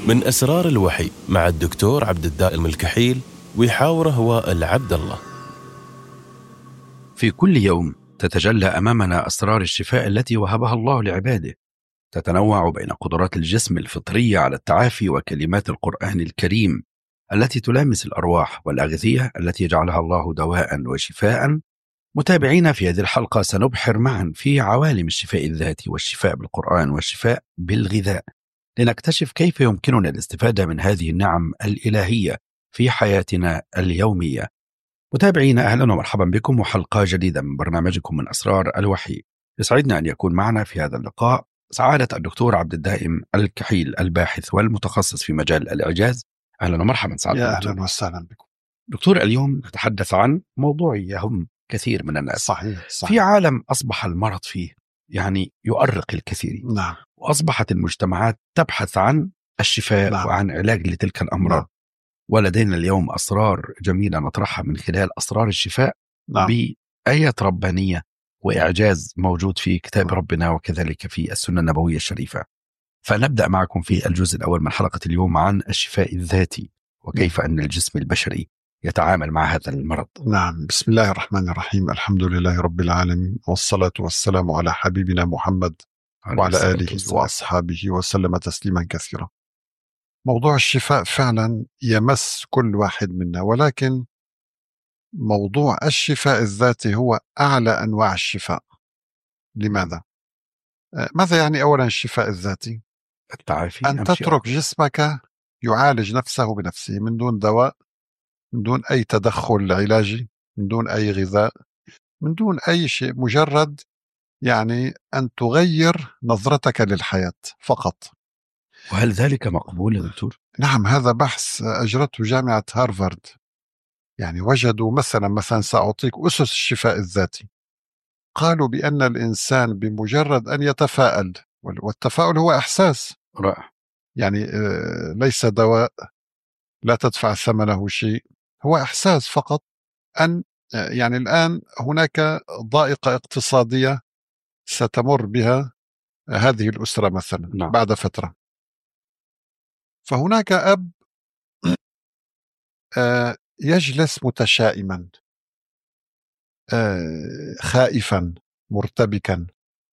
من أسرار الوحي مع الدكتور عبد الدائم الكحيل، ويحاوره وائل عبد الله. في كل يوم تتجلى أمامنا أسرار الشفاء التي وهبها الله لعباده، تتنوع بين قدرات الجسم الفطرية على التعافي وكلمات القرآن الكريم التي تلامس الأرواح، والأغذية التي جعلها الله دواء وشفاء. متابعينا، في هذه الحلقة سنبحر معا في عوالم الشفاء الذاتي والشفاء بالقرآن والشفاء بالغذاء، لنكتشف كيف يمكننا الاستفادة من هذه النعم الإلهية في حياتنا اليومية. متابعينا، أهلا ومرحبا بكم وحلقة جديدة من برنامجكم من أسرار الوحي. يسعدنا أن يكون معنا في هذا اللقاء سعادة الدكتور عبد الدائم الكحيل، الباحث والمتخصص في مجال الإعجاز. أهلا ومرحبا سعادة يا الدكتور. أهلا وسهلا بكم دكتور، اليوم نتحدث عن موضوع يهم كثير من الناس. صحيح. في عالم أصبح المرض فيه يؤرق الكثيرين. نعم. وأصبحت المجتمعات تبحث عن الشفاء نعم. وعن علاج لتلك الأمراض. نعم. ولدينا اليوم أسرار جميلة نطرحها من خلال أسرار الشفاء نعم. بآيات ربانية وإعجاز موجود في كتاب نعم. ربنا وكذلك في السنة النبوية الشريفة. فنبدأ معكم في الجزء الأول من حلقة اليوم عن الشفاء الذاتي وكيف أن الجسم البشري يتعامل مع هذا المرض. نعم. بسم الله الرحمن الرحيم. الحمد لله رب العالمين، والصلاة والسلام على حبيبنا محمد وعلى آله وأصحابه وسلم تسليما كثيرا. موضوع الشفاء فعلا يمس كل واحد منا، ولكن موضوع الشفاء الذاتي هو أعلى أنواع الشفاء. لماذا؟ ماذا يعني أولا الشفاء الذاتي؟ التعافي، أن تترك جسمك يعالج نفسه بنفسه من دون دواء، من دون أي تدخل علاجي، من دون أي غذاء، من دون أي شيء، مجرد أن تغير نظرتك للحياة فقط. وهل ذلك مقبول يا دكتور؟ نعم، هذا بحث أجرته جامعة هارفارد. وجدوا مثلا سأعطيك أسس الشفاء الذاتي. قالوا بأن الإنسان بمجرد أن يتفاءل، والتفاؤل هو إحساس رائع، ليس دواء، لا تدفع ثمنه شيء، هو إحساس فقط. أن الآن هناك ضائقة اقتصادية ستمر بها هذه الأسرة مثلا. نعم. بعد فترة، فهناك أب يجلس متشائما، خائفا، مرتبكا،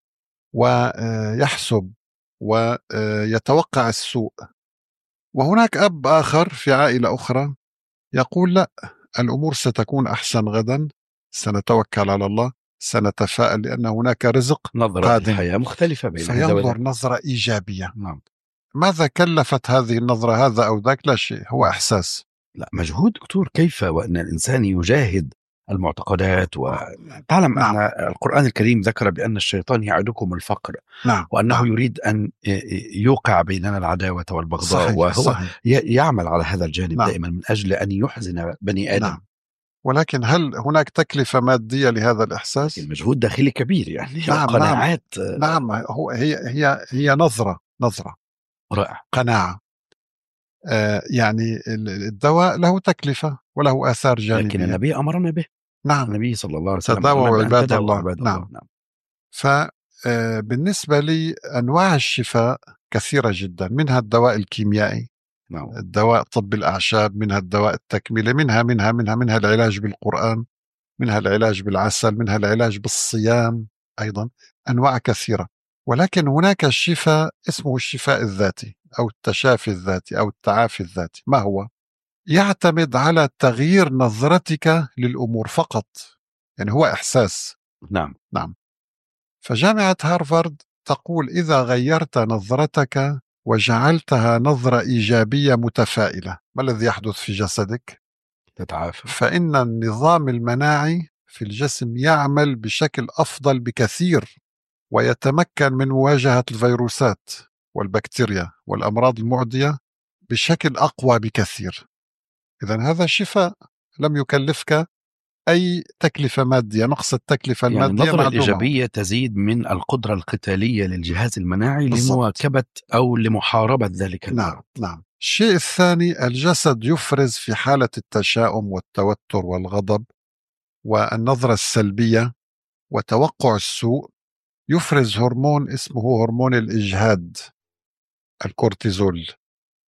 ويحسب ويتوقع السوء. وهناك أب آخر في عائلة أخرى يقول لا، الأمور ستكون أحسن غدا، سنتوكل على الله، سنتفائل لأن هناك رزق نظرة قادم. الحياة مختلفة بين فينظر نظرة إيجابية. نعم. ماذا كلفت هذه النظرة هذا أو ذاك؟ لا شيء، هو إحساس. لا مجهود دكتور. كيف وأن الإنسان يجاهد المعتقدات تعلم نعم. أن القرآن الكريم ذكر بأن الشيطان يعدكم الفقر. نعم. وأنه نعم. يريد أن يوقع بيننا العداوة والبغضاء. صحيح. وهو صحيح. يعمل على هذا الجانب. نعم. دائما من أجل أن يحزن بني آدم. نعم. ولكن هل هناك تكلفة مادية لهذا الإحساس؟ المجهود داخلي كبير نعم. قناعات. نعم. هي نظرة رائع. قناعة. الدواء له تكلفة وله آثار جانبية، لكن النبي أمرنا به. نعم. النبي صلى الله عليه وسلم تداووا عباد الله. نعم. فبالنسبة لي أنواع الشفاء كثيرة جدا، منها الدواء الكيميائي، نعم. الدواء طب الأعشاب، منها الدواء التكميلي، منها العلاج بالقرآن، منها العلاج بالعسل، منها العلاج بالصيام أيضا. أنواع كثيرة. ولكن هناك الشفاء اسمه الشفاء الذاتي أو التشافي الذاتي أو التعافي الذاتي. ما هو؟ يعتمد على تغيير نظرتك للأمور فقط. هو إحساس. نعم. نعم. فجامعة هارفارد تقول إذا غيرت نظرتك وجعلتها نظرة إيجابية متفائلة، ما الذي يحدث في جسدك؟ تتعافى. فإن النظام المناعي في الجسم يعمل بشكل أفضل بكثير، ويتمكن من مواجهة الفيروسات والبكتيريا والأمراض المعدية بشكل أقوى بكثير. إذن هذا شفاء لم يكلفك أي تكلفة مادية. نقص التكلفة المادية النظرة معدومة. الإيجابية تزيد من القدرة القتالية للجهاز المناعي لمواكبة أو لمحاربة ذلك المرض. نعم. الشيء الثاني، الجسد يفرز في حالة التشاؤم والتوتر والغضب والنظرة السلبية وتوقع السوء، يفرز هرمون اسمه هرمون الإجهاد، الكورتيزول.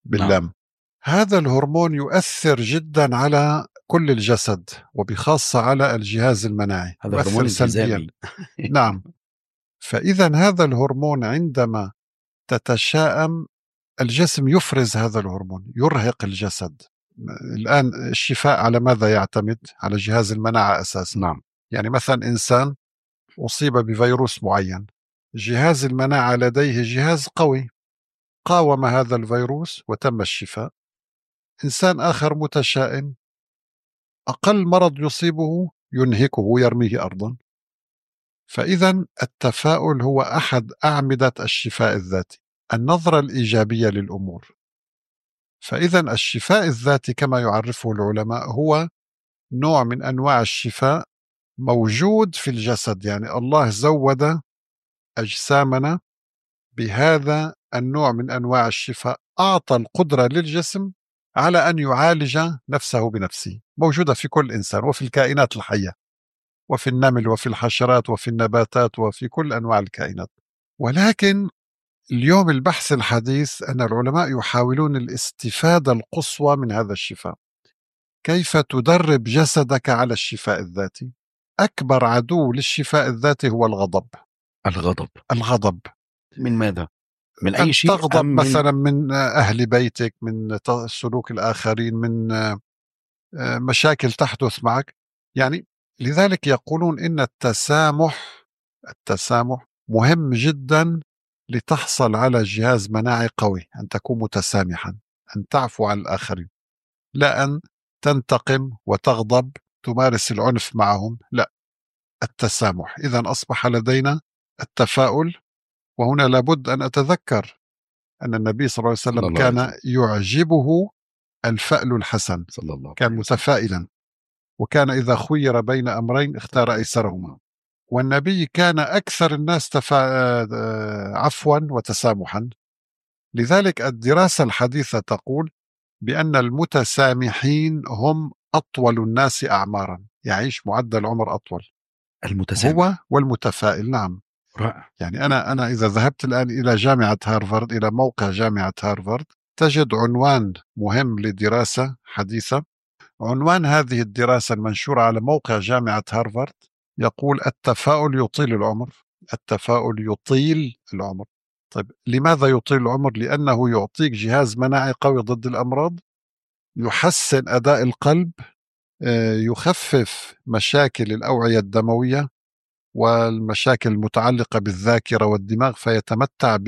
باللام. هذا الهرمون يؤثر جدا على كل الجسد وبخاصة على الجهاز المناعي، هذا هرمون سلبيا. نعم. فإذا هذا الهرمون عندما تتشائم الجسم يفرز هذا الهرمون، يرهق الجسد. الآن الشفاء على ماذا يعتمد؟ على جهاز المناعة أساسا. نعم. يعني مثلا إنسان أصيب بفيروس معين، جهاز المناعة لديه جهاز قوي قاوم هذا الفيروس وتم الشفاء. إنسان آخر متشائم، أقل مرض يصيبه ينهكه ويرميه أرضا. فإذا التفاؤل هو أحد أعمدة الشفاء الذاتي، النظرة الإيجابية للأمور. فإذا الشفاء الذاتي كما يعرفه العلماء هو نوع من أنواع الشفاء موجود في الجسد، يعني الله زود أجسامنا بهذا النوع من أنواع الشفاء، أعطى القدرة للجسم على أن يعالج نفسه بنفسه، موجودة في كل إنسان وفي الكائنات الحية وفي النمل وفي الحشرات وفي النباتات وفي كل أنواع الكائنات. ولكن اليوم البحث الحديث أن العلماء يحاولون الاستفادة القصوى من هذا الشفاء. كيف تدرب جسدك على الشفاء الذاتي؟ أكبر عدو للشفاء الذاتي هو الغضب. الغضب من ماذا؟ من أي شيء؟ تغضب مثلا من أهل بيتك، من سلوك الآخرين، من مشاكل تحدث معك. يعني لذلك يقولون إن التسامح مهم جدا لتحصل على جهاز مناعي قوي، أن تكون متسامحا، أن تعفو عن الآخرين، لا أن تنتقم وتغضب تمارس العنف معهم، لا، التسامح. إذن أصبح لدينا التفاؤل. وهنا لابد أن أتذكر أن النبي صلى الله عليه وسلم كان يعجبه الفأل الحسن، كان متفائلا، وكان إذا خير بين أمرين اختار أيسرهما. والنبي كان أكثر الناس عفوا وتسامحا. لذلك الدراسة الحديثة تقول بأن المتسامحين هم أطول الناس أعمارا، يعيش معدل عمر أطول المتسامح هو والمتفائل. نعم. رائع. يعني أنا إذا ذهبت الآن إلى جامعة هارفارد، إلى موقع جامعة هارفارد، تجد عنوان مهم لدراسة حديثة. عنوان هذه الدراسة المنشورة على موقع جامعة هارفارد يقول: التفاؤل يطيل العمر. التفاؤل يطيل العمر. طيب لماذا يطيل العمر؟ لأنه يعطيك جهاز مناعي قوي ضد الأمراض، يحسن أداء القلب، يخفف مشاكل الأوعية الدموية والمشاكل المتعلقة بالذاكرة والدماغ، فيتمتع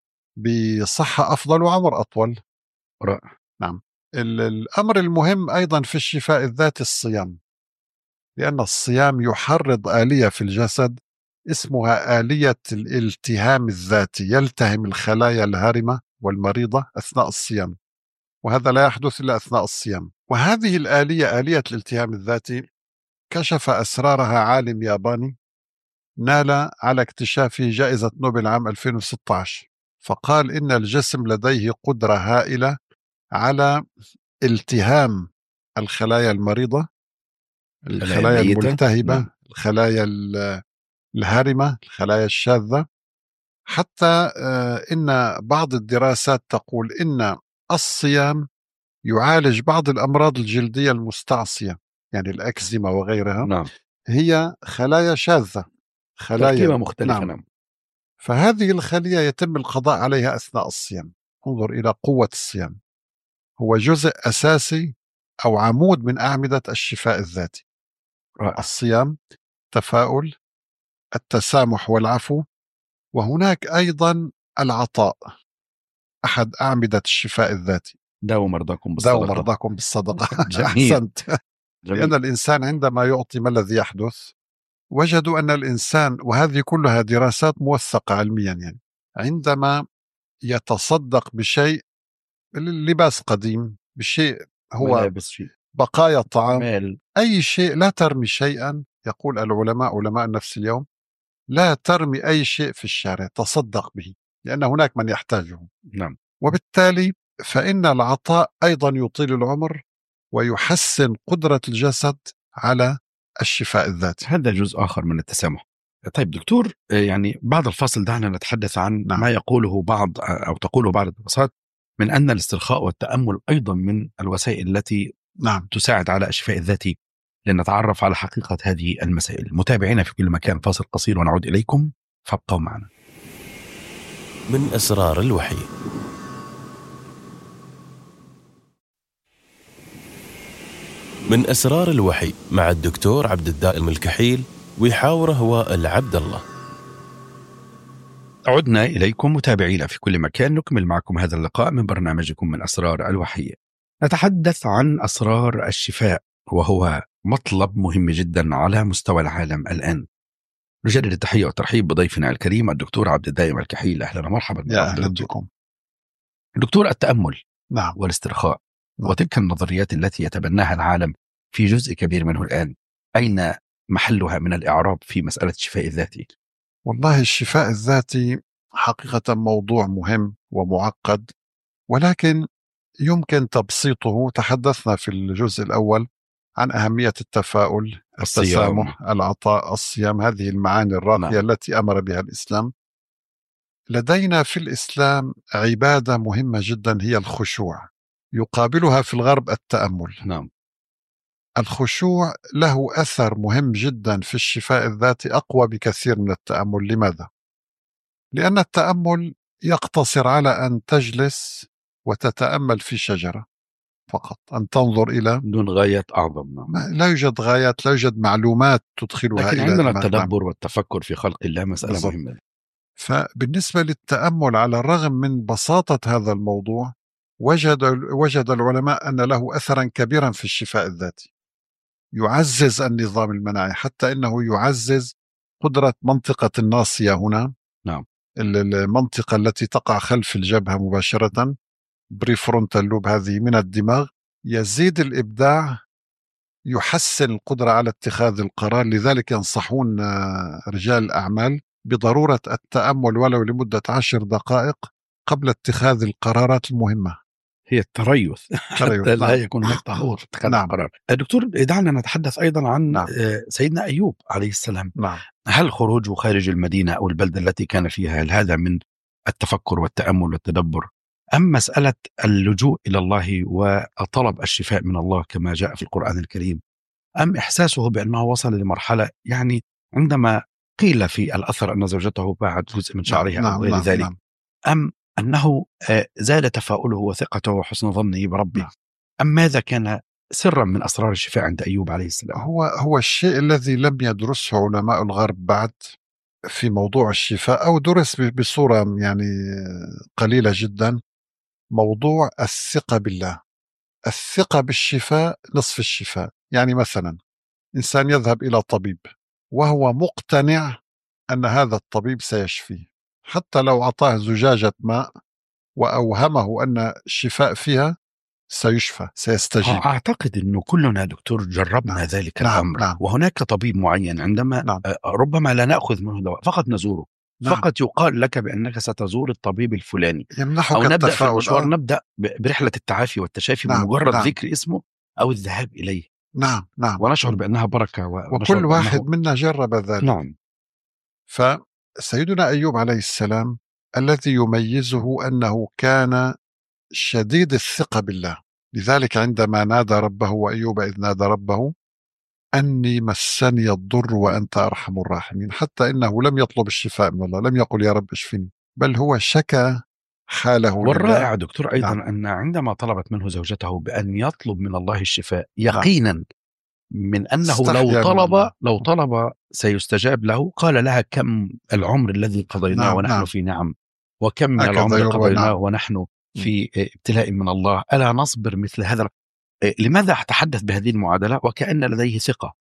بصحة أفضل وعمر أطول. رائع. نعم. الأمر المهم أيضا في الشفاء الذاتي الصيام، لأن الصيام يحرض آلية في الجسد اسمها آلية الالتهام الذاتي، يلتهم الخلايا الهارمة والمريضة أثناء الصيام، وهذا لا يحدث إلا أثناء الصيام. وهذه الآلية، آلية الالتهام الذاتي، كشف أسرارها عالم ياباني نال على اكتشافه جائزة نوبل عام 2016. فقال إن الجسم لديه قدرة هائلة على التهام الخلايا المريضة، الخلايا الملتهبة، الخلايا الهارمة، الخلايا الشاذة. حتى إن بعض الدراسات تقول إن الصيام يعالج بعض الأمراض الجلدية المستعصية، يعني الأكزيما وغيرها. نعم. هي خلايا شاذة، خلايا مختلفة. نعم. فهذه الخلية يتم القضاء عليها أثناء الصيام. انظر إلى قوة الصيام، هو جزء أساسي أو عمود من أعمدة الشفاء الذاتي. الصيام، تفاؤل، التسامح والعفو، وهناك أيضا العطاء، أحد أعمدة الشفاء الذاتي. داووا مرضاكم بالصدقة. جميل. أحسنت. لأن الإنسان عندما يعطي، ما الذي يحدث؟ وجدوا أن الإنسان، وهذه كلها دراسات موثقة علميا، يعني عندما يتصدق بشيء، لباس قديم، بشيء هو بقايا طعام، أي شيء، لا ترمي شيئا. يقول العلماء، علماء النفس اليوم، لا ترمي أي شيء في الشارع، تصدق به، لأن هناك من يحتاجه. نعم. وبالتالي فإن العطاء أيضا يطيل العمر ويحسن قدرة الجسد على الشفاء الذاتي. هذا جزء آخر من التسامح. طيب دكتور، يعني بعد الفاصل دعنا نتحدث عن ما يقوله بعض أو تقوله بعض الدراسات من أن الاسترخاء والتأمل أيضا من الوسائل التي نعم. تساعد على الشفاء الذاتي. لنتعرف على حقيقة هذه المسائل. متابعينا في كل مكان، فاصل قصير ونعود إليكم، فابقوا معنا. من أسرار الوحي. من أسرار الوحي مع الدكتور عبد الدائم الكحيل، ويحاوره هو العبد الله. عدنا إليكم متابعينا في كل مكان، نكمل معكم هذا اللقاء من برنامجكم من أسرار الوحي. نتحدث عن أسرار الشفاء، وهو مطلب مهم جدا على مستوى العالم الآن. نجدد التحية والترحيب بضيفنا الكريم الدكتور عبد الدائم الكحيل. أهلا ومرحبا. يا أهلا بكم دكتور. التأمل نعم. والاسترخاء نعم. وتلك النظريات التي يتبناها العالم في جزء كبير منه الآن، أين محلها من الإعراب في مسألة الشفاء الذاتي؟ والله الشفاء الذاتي حقيقة موضوع مهم ومعقد، ولكن يمكن تبسيطه. تحدثنا في الجزء الأول عن أهمية التفاؤل، التسامح، العطاء، الصيام، هذه المعاني الراقية التي أمر بها الإسلام. لدينا في الإسلام عبادة مهمة جدا هي الخشوع، يقابلها في الغرب التأمل. نعم. الخشوع له أثر مهم جدا في الشفاء الذاتي، أقوى بكثير من التأمل. لماذا؟ لأن التأمل يقتصر على أن تجلس وتتأمل في شجرة فقط، أن تنظر إلى دون غايات أعظم. لا يوجد غايات، لا يوجد معلومات تدخلها لكن إلى عندنا دماغنا. التدبر والتفكر في خلق الله مسألة بالضبط. مهمة. فبالنسبة للتأمل، على الرغم من بساطة هذا الموضوع، وجد العلماء أن له أثرا كبيرا في الشفاء الذاتي. يعزز النظام المناعي، حتى إنه يعزز قدرة منطقة الناصية هنا. نعم. المنطقة التي تقع خلف الجبهة مباشرة، بريفرونتال لوب، هذه من الدماغ. يزيد الإبداع، يحسن القدرة على اتخاذ القرار. لذلك ينصحون رجال الأعمال بضرورة التأمل ولو لمدة 10 دقائق قبل اتخاذ القرارات المهمة. هي التريث حتى لا يكون هناك تهور في اتخاذ القرار. دكتور، دعنا نتحدث أيضا عن سيدنا أيوب عليه السلام. هل خروجه خارج المدينة أو البلدة التي كان فيها، هل هذا من التفكر والتأمل والتدبر، أم مسألة اللجوء إلى الله وطلب الشفاء من الله كما جاء في القرآن الكريم، أم إحساسه بأنه وصل لمرحلة يعني عندما قيل في الأثر أن زوجته باعت جزء من شعرها أو غير ذلك، أم أنه زاد تفاؤله وثقته وحسن ظنه بربه، أم ماذا كان سرا من أسرار الشفاء عند أيوب عليه السلام؟ هو الشيء الذي لم يدرسه علماء الغرب بعد في موضوع الشفاء، أو درس بصورة يعني قليلة جدا، موضوع الثقة بالله. الثقة بالشفاء نصف الشفاء. يعني مثلا إنسان يذهب إلى طبيب وهو مقتنع أن هذا الطبيب سيشفيه، حتى لو أعطاه زجاجة ماء وأوهمه أن الشفاء فيها سيشفى، سيستجيب. أعتقد أنه كلنا دكتور جربنا ذلك الأمر. وهناك طبيب معين عندما ربما لا نأخذ منه دواء، فقط نزوره، فقط يقال لك بأنك ستزور الطبيب الفلاني، أو نبدأ في المشوار، نبدأ برحلة التعافي والتشافي بمجرد ذكر اسمه أو الذهاب إليه. ونشعر بأنها بركة، وكل واحد منا جرب ذلك. فسيدنا أيوب عليه السلام الذي يميزه أنه كان شديد الثقة بالله. لذلك عندما نادى ربه، وأيوب إذ نادى ربه أني مسني الضر وأنت أرحم الراحمين، حتى إنه لم يطلب الشفاء من الله، لم يقل يا رب اشفني، بل هو شكى حاله. والرائع دكتور أيضا أن عندما طلبت منه زوجته بأن يطلب من الله الشفاء يقينا من أنه لو طلب سيستجاب له، قال لها كم العمر الذي قضيناه ونحن في نعم، وكم من العمر قضيناه ونحن في ابتلاء من الله، ألا نصبر مثل هذا؟ لماذا أتحدث بهذه المعادلة وكأن لديه ثقة،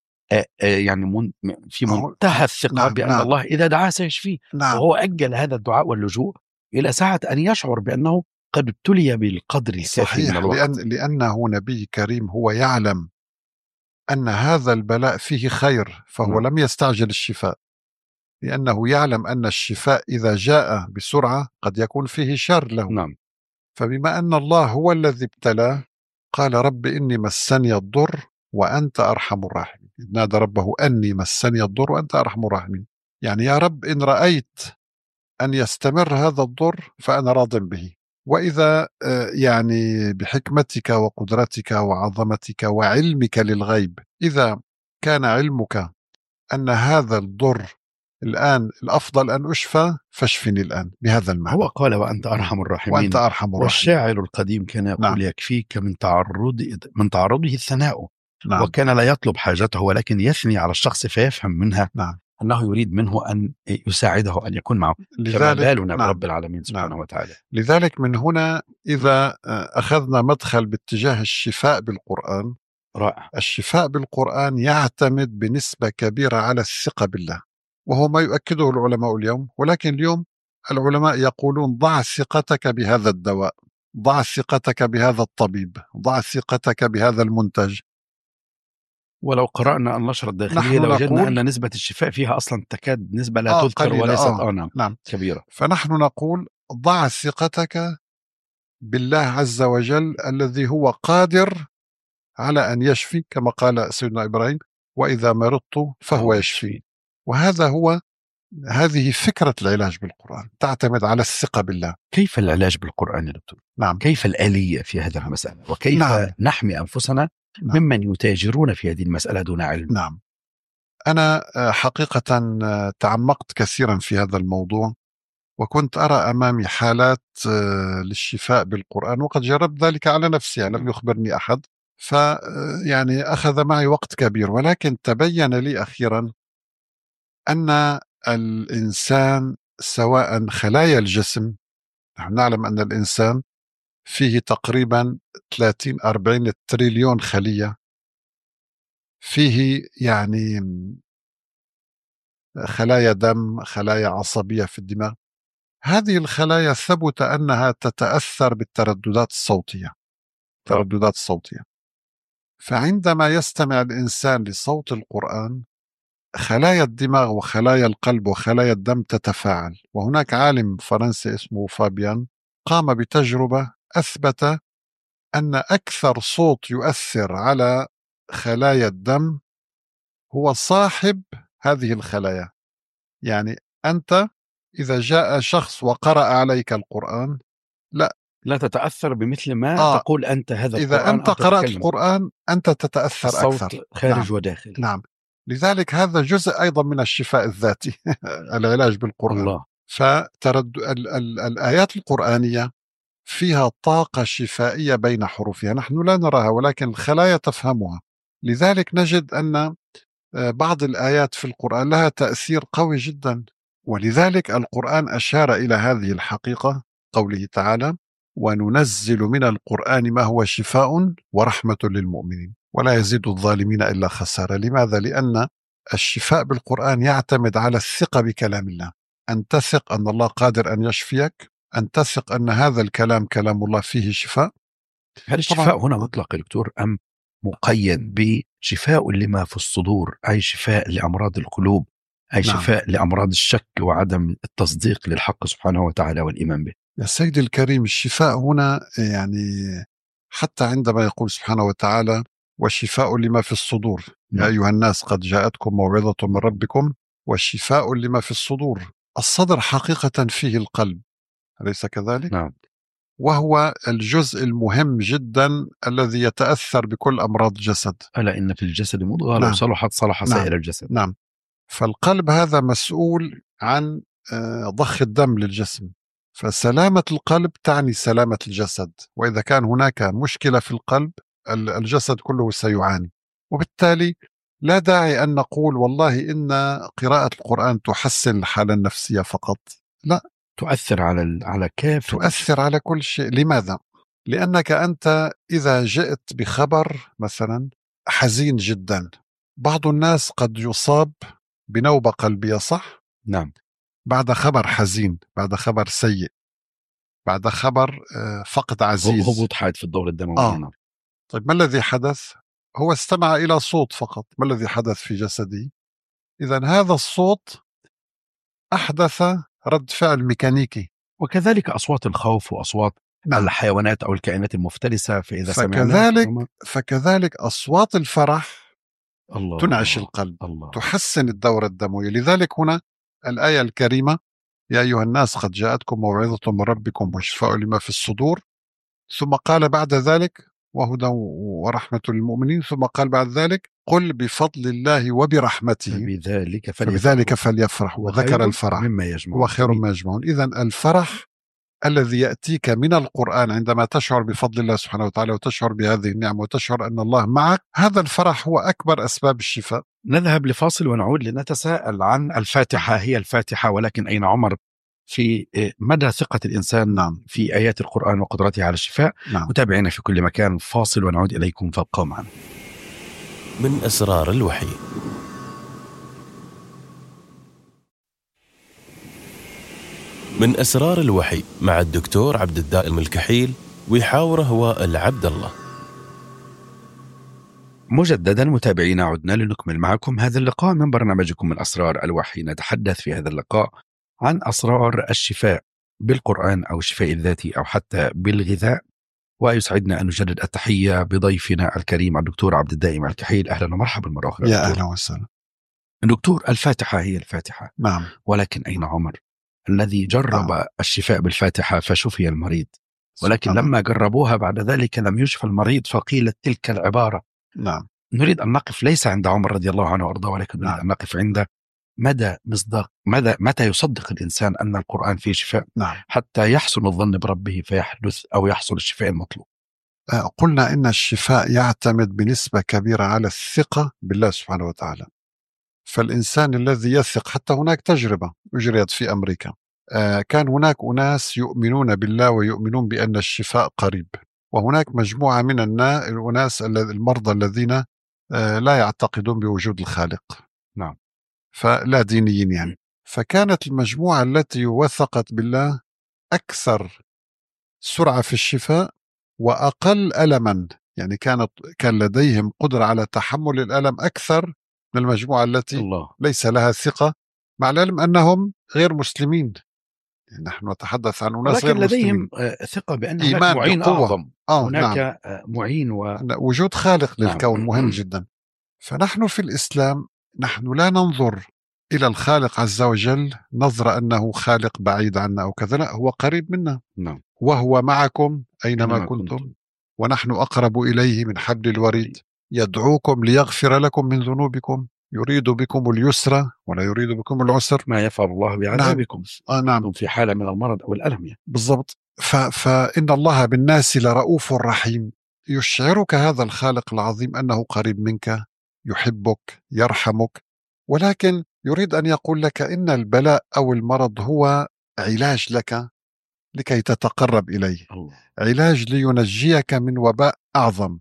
يعني في منتهى الثقة بأن الله إذا دعاه سيشفيه، وهو أجل هذا الدعاء واللجوء إلى ساعة أن يشعر بأنه قد ابتلي بالقدر الكافي من الوقت. لأنه نبي كريم، هو يعلم أن هذا البلاء فيه خير، فهو لم يستعجل الشفاء، لأنه يعلم أن الشفاء إذا جاء بسرعة قد يكون فيه شر له. فبما أن الله هو الذي ابتلاه، قال رب إني مسني الضر وأنت أرحم الراحمين. نادى ربه أني مسني الضر وأنت أرحم الراحمين، يعني يا رب إن رأيت أن يستمر هذا الضر فأنا راض به، وإذا يعني بحكمتك وقدرتك وعظمتك وعلمك للغيب، إذا كان علمك أن هذا الضر الآن الأفضل أن أشفى فاشفني الآن بهذا المعنى. هو قال وأنت أرحم الراحمين، وأنت أرحم الراحمين. والشاعر القديم كان يقول نعم. يكفيك من تعرضه الثناء. نعم. وكان لا يطلب حاجته ولكن يثني على الشخص فيفهم منها نعم. أنه يريد منه أن يساعده، أن يكون معه. فما بالنا برب العالمين سبحانه وتعالى. لذلك من هنا إذا أخذنا مدخل باتجاه الشفاء بالقرآن، رائع. الشفاء بالقرآن يعتمد بنسبة كبيرة على الثقة بالله، وهو ما يؤكده العلماء اليوم. ولكن اليوم العلماء يقولون ضع ثقتك بهذا الدواء، ضع ثقتك بهذا الطبيب، ضع ثقتك بهذا المنتج. ولو قرأنا النشرة الداخلية لوجدنا أن نسبة الشفاء فيها أصلا تكاد نسبة لا تذكر وليست نعم. كبيرة. فنحن نقول ضع ثقتك بالله عز وجل الذي هو قادر على أن يشفي، كما قال سيدنا إبراهيم: وإذا مرضت فهو يشفي. هذه فكرة العلاج بالقرآن، تعتمد على الثقة بالله. كيف العلاج بالقرآن يا دكتور؟ نعم. كيف الآلية في هذا المسألة؟ وكيف نحمي أنفسنا ممن يتاجرون في هذه المسألة دون علم؟ نعم. أنا حقيقة تعمقت كثيرا في هذا الموضوع، وكنت أرى أمامي حالات للشفاء بالقرآن، وقد جربت ذلك على نفسي، لم يخبرني أحد، فيعني أخذ معي وقت كبير. ولكن تبين لي أخيرا أن الإنسان سواء خلايا الجسم، نحن نعلم أن الإنسان فيه تقريبا 30-40 تريليون خلية، فيه يعني خلايا دم، خلايا عصبية في الدماغ. هذه الخلايا ثبت أنها تتأثر بالترددات الصوتية، الترددات الصوتية. فعندما يستمع الإنسان لصوت القرآن، خلايا الدماغ وخلايا القلب وخلايا الدم تتفاعل. وهناك عالم فرنسي اسمه فابيان قام بتجربة أثبت أن أكثر صوت يؤثر على خلايا الدم هو صاحب هذه الخلايا. يعني أنت إذا جاء شخص وقرأ عليك القرآن لا تتأثر بمثل ما تقول أنت هذا القرآن. إذا أنت قرأت القرآن أنت تتأثر الصوت أكثر، خارج وداخل. نعم. لذلك هذا جزء أيضا من الشفاء الذاتي العلاج بالقرآن. الله. الآيات القرآنية فيها طاقة شفائية بين حروفها، نحن لا نراها ولكن الخلايا تفهمها. لذلك نجد أن بعض الآيات في القرآن لها تأثير قوي جدا. ولذلك القرآن أشار إلى هذه الحقيقة قوله تعالى: وننزل من القرآن ما هو شفاء ورحمة للمؤمنين ولا يزيد الظالمين إلا خسارة. لماذا؟ لأن الشفاء بالقرآن يعتمد على الثقة بكلام الله، أن تثق أن الله قادر أن يشفيك، أن تثق أن هذا الكلام كلام الله فيه شفاء. هل الشفاء هنا مطلق يا دكتور أم مقيد بشفاء لما في الصدور، أي شفاء لأمراض القلوب، أي شفاء لأمراض الشك وعدم التصديق للحق سبحانه وتعالى والإيمان به؟ يا سيدي الكريم، الشفاء هنا يعني حتى عندما يقول سبحانه وتعالى: والشفاء لما في الصدور، يا أيها الناس قد جاءتكم موعظة من ربكم والشفاء لما في الصدور. الصدر حقيقة فيه القلب، أليس كذلك؟ نعم. وهو الجزء المهم جدا الذي يتأثر بكل أمراض الجسد. ألا إن في الجسد مضغة لو صلحت صلح سائر الجسد. نعم. فالقلب هذا مسؤول عن ضخ الدم للجسم، فسلامة القلب تعني سلامة الجسد. وإذا كان هناك مشكلة في القلب الجسد كله سيعاني. وبالتالي لا داعي أن نقول والله إن قراءة القرآن تحسن الحالة النفسية فقط، لا، تؤثر على كافة، تؤثر على كل شيء. لماذا؟ لأنك أنت إذا جئت بخبر مثلا حزين جدا، بعض الناس قد يصاب بنوبة قلبية، صح؟ نعم. بعد خبر حزين، بعد خبر سيء، بعد خبر فقد عزيز، هبوط حاد في الدورة الدموية. نعم. طيب ما الذي حدث؟ هو استمع إلى صوت فقط، ما الذي حدث في جسده؟ إذن هذا الصوت أحدث رد فعل ميكانيكي. وكذلك أصوات الخوف وأصوات الحيوانات أو الكائنات المفترسة، فإذا فكذلك أصوات الفرح تنعش القلب، الله. تحسن الدورة الدموية. لذلك هنا الآية الكريمة يا أيها الناس قد جاءتكم موعظة من ربكم وشفاء لما في الصدور، ثم قال بعد ذلك وهدى ورحمة للمؤمنين، ثم قال بعد ذلك قل بفضل الله وبرحمته فبذلك فليفرحوا، وذكر الفرح هو خير مما يجمعون. إذن الفرح الذي يأتيك من القرآن عندما تشعر بفضل الله سبحانه وتعالى وتشعر بهذه النعمة وتشعر أن الله معك، هذا الفرح هو أكبر أسباب الشفاء. نذهب لفاصل ونعود لنتساءل عن الفاتحة. هي الفاتحة، ولكن أين عمر في مدى ثقة الإنسان نعم. في آيات القرآن وقدرته على الشفاء؟ نعم. متابعينا في كل مكان، فاصل ونعود إليكم، فابقوا معنا. من أسرار الوحي. من أسرار الوحي مع الدكتور عبد الدائم الكحيل، ويحاوره هو العبد الله. مجددا متابعينا، عدنا لنكمل معكم هذا اللقاء من برنامجكم من أسرار الوحي. نتحدث في هذا اللقاء عن أسرار الشفاء بالقرآن أو الشفاء الذاتي أو حتى بالغذاء، ويسعدنا أن نجدد التحية بضيفنا الكريم الدكتور عبد الدائم الكحيل. أهلا ومرحبا مرة أخرى. يا أهلا وسهلا. دكتور، الفاتحة هي الفاتحة، نعم، ولكن أين عمر الذي جرب الشفاء بالفاتحة فشفي المريض، ولكن لما جربوها بعد ذلك لم يشفى المريض، فقيلت تلك العبارة. نعم. نريد أن نقف ليس عند عمر رضي الله عنه وأرضاه، ولكن نريد أن نقف عند مدى مصداق، متى يصدق الإنسان أن القرآن فيه شفاء، حتى يحسن الظن بربه فيحدث أو يحصل الشفاء المطلوب. قلنا إن الشفاء يعتمد بنسبة كبيرة على الثقة بالله سبحانه وتعالى. فالإنسان الذي يثق، حتى هناك تجربة أجريت في أمريكا، كان هناك أناس يؤمنون بالله ويؤمنون بأن الشفاء قريب، وهناك مجموعة من الناس المرضى الذين لا يعتقدون بوجود الخالق. نعم. فلا دينيين يعني. فكانت المجموعة التي وثقت بالله أكثر سرعة في الشفاء وأقل ألما، يعني كان لديهم قدرة على تحمل الألم أكثر من المجموعة التي ليس لها ثقة، مع العلم أنهم غير مسلمين. يعني نحن نتحدث عن أناس غير مسلمين، لكن لديهم ثقة بأن هناك معين أعظم. هناك نعم. معين وجود خالق للكون مهم جدا. فنحن في الإسلام نحن لا ننظر إلى الخالق عز وجل نظر أنه خالق بعيد عنا أو كذا، لا، هو قريب منا. نعم. وهو معكم أينما كنتم ونحن أقرب إليه من حبل الوريد، يدعوكم ليغفر لكم من ذنوبكم، يريد بكم اليسر ولا يريد بكم العسر. ما يفعل الله بعذابكم. نعم. في حالة من المرض أو الألم. بالضبط. فإن الله بالناس لرؤوف رحيم. يشعرك هذا الخالق العظيم أنه قريب منك، يحبك، يرحمك، ولكن يريد أن يقول لك إن البلاء أو المرض هو علاج لك لكي تتقرب إليه. علاج لينجيك من وباء أعظم،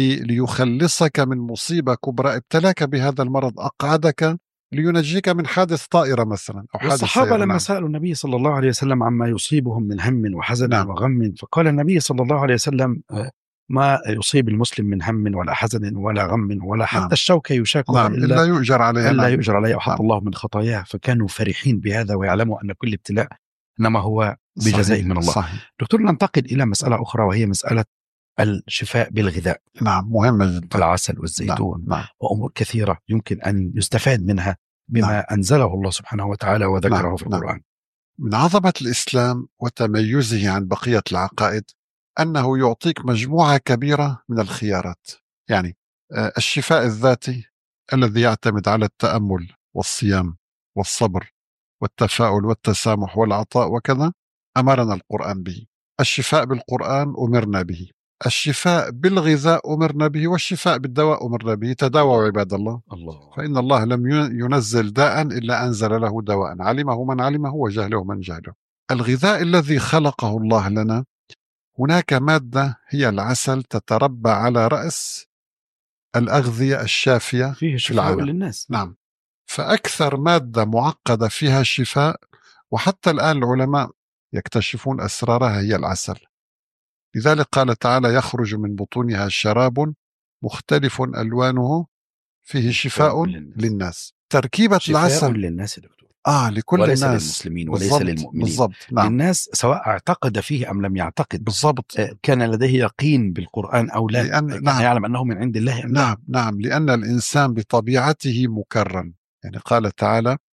ليخلصك من مصيبة كبرى ابتلاك بهذا المرض، أقعدك لينجيك من حادث طائرة مثلا أو حادث الصحابة سيارة. لما سألوا النبي صلى الله عليه وسلم عما يصيبهم من هم وحزن وغم، فقال النبي صلى الله عليه وسلم ما يصيب المسلم من هم ولا حزن ولا غم ولا حتى الشوكة يشاكها إلا يؤجر عليها، وحط الله من خطاياه. فكانوا فرحين بهذا ويعلموا أن كل ابتلاء إنما هو بجزاء من الله. صحيح. دكتور، ننتقل إلى مسألة أخرى وهي مسألة الشفاء بالغذاء. نعم، مهمة جدا. العسل والزيتون. نعم. وأمور كثيرة يمكن أن يستفاد منها بما أنزله الله سبحانه وتعالى وذكره في القرآن. من عظمة الإسلام وتميزه عن بقية العقائد أنه يعطيك مجموعة كبيرة من الخيارات. يعني الشفاء الذاتي الذي يعتمد على التأمل والصيام والصبر والتفاؤل والتسامح والعطاء وكذا، أمرنا القرآن به. الشفاء بالقرآن أمرنا به. الشفاء بالغذاء أمرنا به، والشفاء بالدواء أمرنا به. تداووا عباد الله. فإن الله لم ينزل داء إلا أنزل له دواء، علمه من علمه وجهله من جهله. الغذاء الذي خلقه الله لنا، هناك مادة هي العسل تتربى على رأس الأغذية الشافية فيه شفاء للناس. نعم. فأكثر مادة معقدة فيها الشفاء، وحتى الآن العلماء يكتشفون أسرارها، هي العسل. لذلك قال تعالى: يخرج من بطونها شراب مختلف ألوانه فيه شفاء للناس. تركيبة العسل للناس دكتور. لكل وليس الناس، للمسلمين وليس للمؤمنين. بالضبط. نعم. للناس سواء اعتقد فيه أم لم يعتقد. بالضبط. كان لديه يقين بالقرآن أو لا، كان يعلم أنه من عند الله أم لا. نعم. لأن الإنسان بطبيعته مكرم. يعني قال تعالى: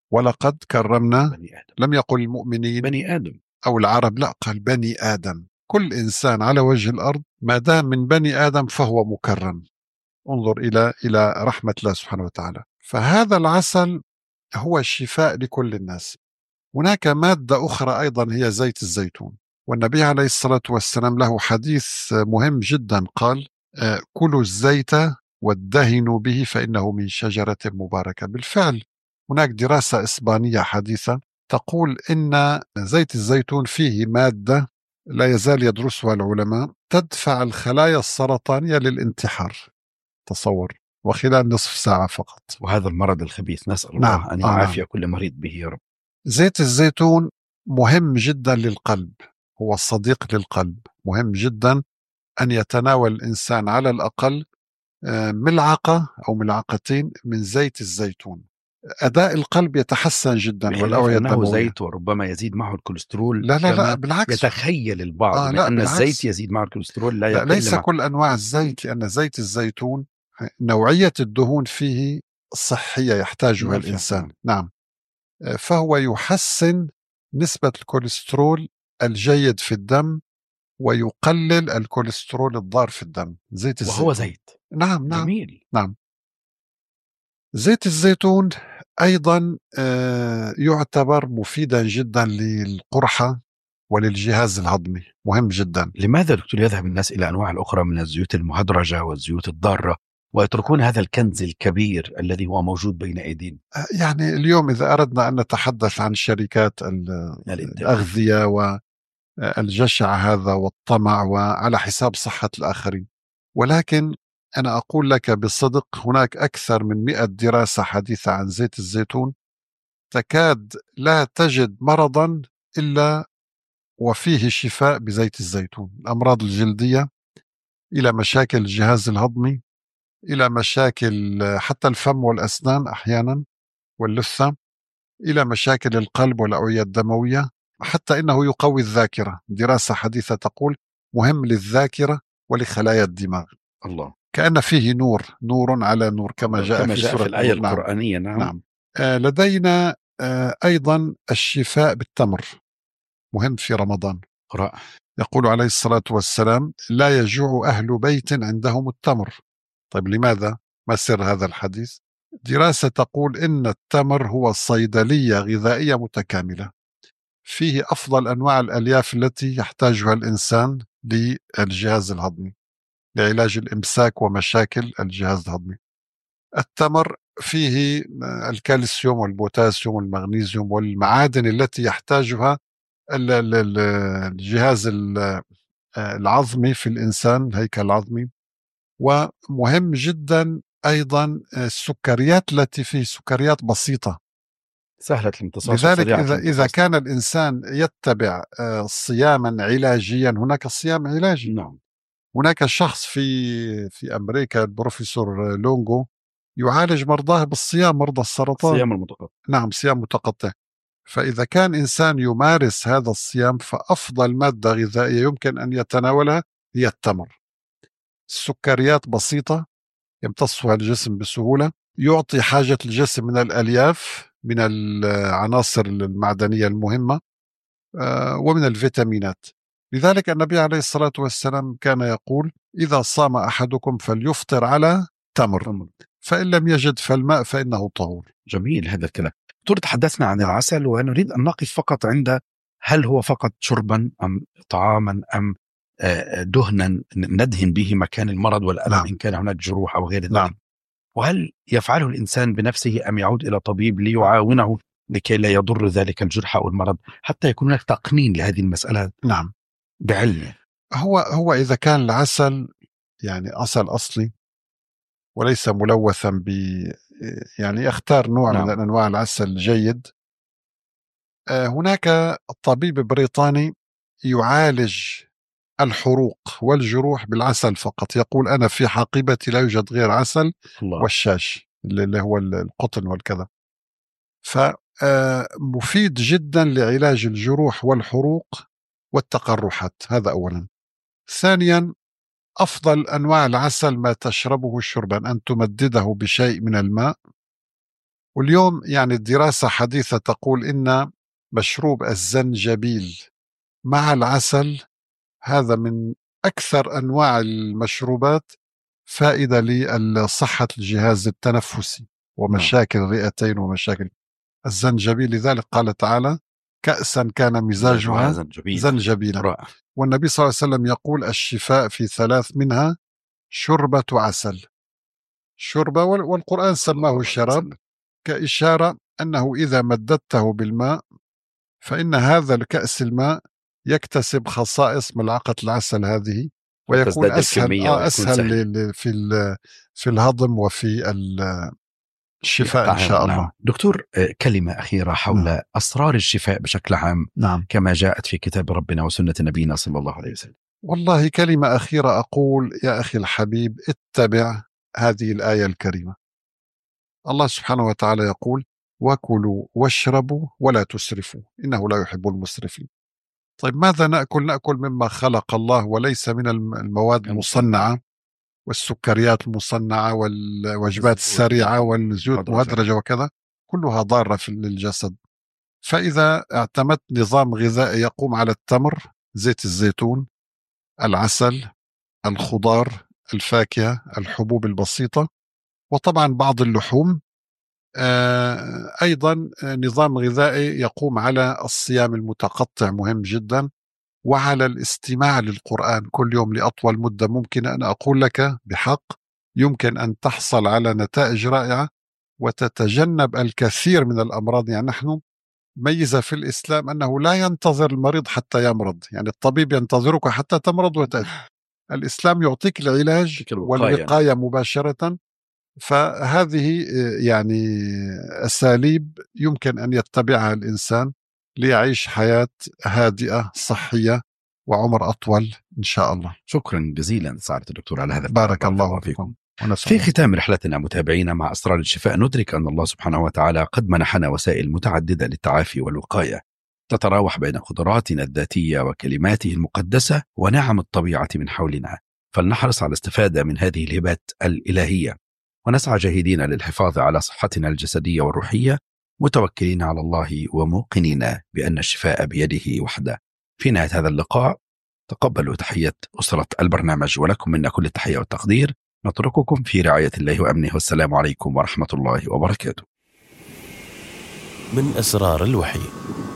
ولقد كرمنا بني آدم. لم يقل المؤمنين بني آدم أو العرب، لا، قال بني آدم. كل إنسان على وجه الأرض ما دام من بني آدم فهو مكرم. انظر إلى رحمة الله سبحانه وتعالى. فهذا العسل هو الشفاء لكل الناس. هناك مادة أخرى أيضا هي زيت الزيتون، والنبي عليه الصلاة والسلام له حديث مهم جدا، قال كلوا الزيت وادهنوا به فإنه من شجرة مباركة. بالفعل هناك دراسة إسبانية حديثة تقول إن زيت الزيتون فيه مادة لا يزال يدرسها العلماء تدفع الخلايا السرطانية للانتحار. تصور، وخلال نصف ساعة فقط. وهذا المرض الخبيث نسأل الله نعم. أن يعافي نعم. كل مريض به يا رب. زيت الزيتون مهم جدا للقلب، هو الصديق للقلب. مهم جدا أن يتناول الإنسان على الأقل ملعقة أو ملعقتين من زيت الزيتون. أداء القلب يتحسن جدا، بخلاف والأوعية أنه الدموية. زيت وربما يزيد معه الكوليسترول لا لا لا، كما بالعكس. يتخيل البعض من لا، أن بالعكس. الزيت يزيد معه الكوليسترول، لا لا، يقل ليس معه. كل أنواع الزيت، لأن زيت الزيتون نوعية الدهون فيه صحية يحتاجها الإنسان. نعم. فهو يحسن نسبة الكوليسترول الجيد في الدم ويقلل الكوليسترول الضار في الدم. زيت الزيتون وهو زيت. نعم. نعم. جميل. نعم. زيت الزيتون أيضا يعتبر مفيدا جدا للقرحة وللجهاز الهضمي، مهم جدا. لماذا دكتور يذهب الناس إلى أنواع الأخرى من الزيوت المهدرجة والزيوت الضارة ويتركون هذا الكنز الكبير الذي هو موجود بين أيدينا؟ يعني اليوم إذا أردنا أن نتحدث عن شركات الأغذية والجشع هذا والطمع وعلى حساب صحة الآخرين، ولكن أنا أقول لك بصدق هناك أكثر من 100 دراسة حديثة عن زيت الزيتون، تكاد لا تجد مرضا إلا وفيه شفاء بزيت الزيتون. الأمراض الجلدية إلى مشاكل الجهاز الهضمي، إلى مشاكل حتى الفم والأسنان أحيانا واللثة، إلى مشاكل القلب والأوعية الدموية، حتى إنه يقوي الذاكرة. دراسة حديثة تقول مهم للذاكرة ولخلايا الدماغ. الله. كأن فيه نور على نور، كما جاء في سورة الآية النور. القرآنية. نعم. لدينا أيضا الشفاء بالتمر، مهم في رمضان. رائع. يقول عليه الصلاة والسلام لا يجوع أهل بيت عندهم التمر. طيب لماذا؟ ما سر هذا الحديث؟ دراسة تقول إن التمر هو صيدلية غذائية متكاملة، فيه أفضل أنواع الألياف التي يحتاجها الإنسان للجهاز الهضمي، لعلاج الإمساك ومشاكل الجهاز الهضمي. التمر فيه الكالسيوم والبوتاسيوم والمغنيسيوم والمعادن التي يحتاجها الجهاز العظمي في الإنسان، الهيكل العظمي. ومهم جدا أيضا السكريات التي فيه سكريات بسيطة سهلة الامتصاص. لذلك إذا كان الإنسان يتبع صياما علاجيا، هناك صيام علاجي. نعم. هناك شخص في أمريكا البروفيسور لونغو يعالج مرضاه بالصيام، مرضى السرطان. صيام المتقطع. نعم، صيام متقطع. فإذا كان إنسان يمارس هذا الصيام فأفضل مادة غذائية يمكن أن يتناولها هي التمر. السكريات بسيطة يمتصها الجسم بسهولة، يعطي حاجة الجسم من الألياف، من العناصر المعدنية المهمة، ومن الفيتامينات. لذلك النبي عليه الصلاة والسلام كان يقول إذا صام أحدكم فليفطر على تمر، فإن لم يجد فالماء فإنه طهور. جميل هذا الكلام. دكتور، تحدثنا عن العسل ونريد أن نقف فقط عند هل هو فقط شربا أم طعاما أم دهنا ندهن به مكان المرض والألم. نعم. إن كان هناك جروح أو غير ذلك. نعم. وهل يفعله الإنسان بنفسه أم يعود إلى طبيب ليعاونه لكي لا يضر ذلك الجرح أو المرض، حتى يكون هناك تقنين لهذه المسألة؟ نعم. بعلم. هو إذا كان العسل يعني عسل أصلي وليس ملوثا يعني اختار نوع نعم. من أنواع العسل الجيد. هناك الطبيب بريطاني يعالج الحروق والجروح بالعسل فقط. يقول أنا في حقيبتي لا يوجد غير عسل الله. والشاش اللي هو القطن والكذا. فمفيد جدا لعلاج الجروح والحروق والتقرحات. هذا أولا. ثانيا، أفضل أنواع العسل ما تشربه شربا، أن تمدده بشيء من الماء واليوم يعني الدراسة حديثة تقول إن مشروب الزنجبيل مع العسل هذا من أكثر أنواع المشروبات فائدة لصحة الجهاز التنفسي ومشاكل الرئتين ومشاكل الزنجبيل. لذلك قال تعالى: كأسا كان مزاجها زنجبيلا. والنبي صلى الله عليه وسلم يقول: الشفاء في 3 منها شربة عسل. شربة، والقرآن سماه الشراب كإشارة أنه إذا مددته بالماء فإن هذا الكأس الماء يكتسب خصائص ملعقة العسل هذه، ويكون أسهل في الهضم وفي الشفاء إن شاء الله. نعم. دكتور، كلمة أخيرة حول أسرار الشفاء بشكل عام كما جاءت في كتاب ربنا وسنة نبينا صلى الله عليه وسلم. والله كلمة أخيرة أقول: يا أخي الحبيب، اتبع هذه الآية الكريمة. الله سبحانه وتعالى يقول: وكلوا واشربوا ولا تسرفوا إنه لا يحب المسرفين. طيب ماذا نأكل؟ نأكل مما خلق الله وليس من المواد المصنعة والسكريات المصنعة والوجبات السريعة والزيوت المهدرجة وكذا، كلها ضارة للجسد. فإذا اعتمدت نظام غذائي يقوم على التمر، زيت الزيتون، العسل، الخضار، الفاكهة، الحبوب البسيطة، وطبعا بعض اللحوم، أيضا نظام غذائي يقوم على الصيام المتقطع مهم جدا، وعلى الاستماع للقرآن كل يوم لأطول مدة. ممكن أن أقول لك بحق يمكن أن تحصل على نتائج رائعة وتتجنب الكثير من الأمراض. يعني نحن ميزة في الإسلام أنه لا ينتظر المريض حتى يمرض، يعني الطبيب ينتظرك حتى تمرض وتأتي. الإسلام يعطيك العلاج والوقاية مباشرة. فهذه يعني أساليب يمكن أن يتبعها الإنسان ليعيش حياة هادئة صحية وعمر أطول إن شاء الله. شكرا جزيلا سعادة الدكتور على هذا. بارك الله فيكم. في ختام رحلتنا متابعينا مع أسرار الشفاء، ندرك أن الله سبحانه وتعالى قد منحنا وسائل متعددة للتعافي والوقاية، تتراوح بين قدراتنا الذاتية وكلماته المقدسة ونعم الطبيعة من حولنا، فلنحرص على الاستفادة من هذه الهبات الإلهية، ونسعى جاهدين للحفاظ على صحتنا الجسدية والروحية، متوكلين على الله وموقنين بأن الشفاء بيده وحده. في نهاية هذا اللقاء تقبلوا تحية أسرة البرنامج، ولكم منا كل التحية والتقدير. نترككم في رعاية الله وأمنه، والسلام عليكم ورحمة الله وبركاته. من أسرار الوحي.